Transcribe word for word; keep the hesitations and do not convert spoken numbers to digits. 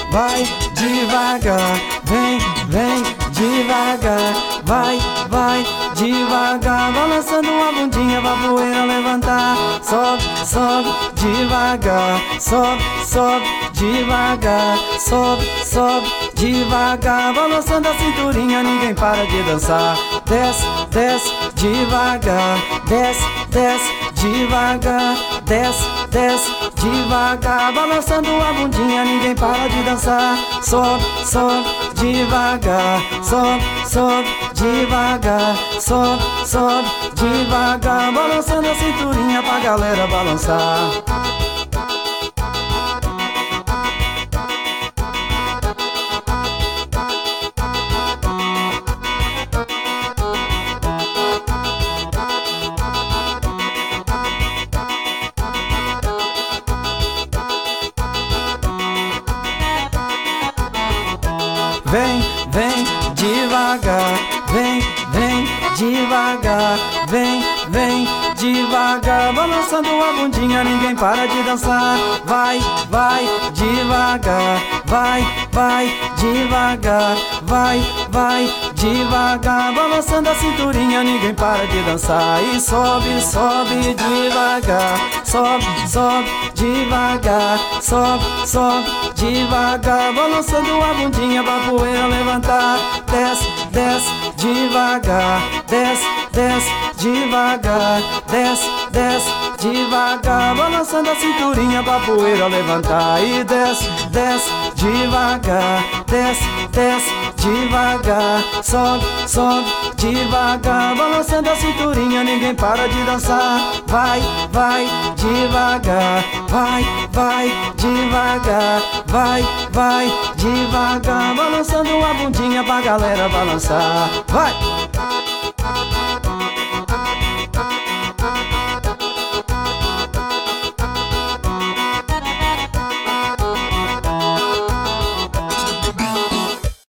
vai devagar, vem, vem devagar, vai, vai devagar, balançando a bundinha pra poeira levantar. Sobe, sobe devagar, sobe, sobe devagar, sobe, sobe devagar, balançando a cinturinha, ninguém para de dançar. Desce, desce devagar, desce, desce devagar, desce, desce devagar, balançando a bundinha, ninguém para de dançar. Sobe, sobe devagar, sobe, sobe devagar, sobe, sobe devagar, balançando a cinturinha pra galera balançar. Vem, vem devagar, vem, vem devagar, vem, vem devagar, balançando a bundinha, ninguém para de dançar. Vai, vai devagar, vai, vai devagar, vai, vai devagar, balançando a cinturinha, ninguém para de dançar. E sobe, sobe devagar, sobe, sobe devagar, sobe, sobe devagar, balançando a bundinha pra poeira levantar. Desce, desce devagar, desce, desce devagar, desce, desce devagar, balançando a cinturinha pra poeira levantar. E desce, desce devagar, desce, desce devagar, sobe, sobe devagar, balançando a cinturinha, ninguém para de dançar. Vai, vai devagar, vai, vai devagar, vai, vai devagar, balançando a bundinha pra galera balançar. Vai!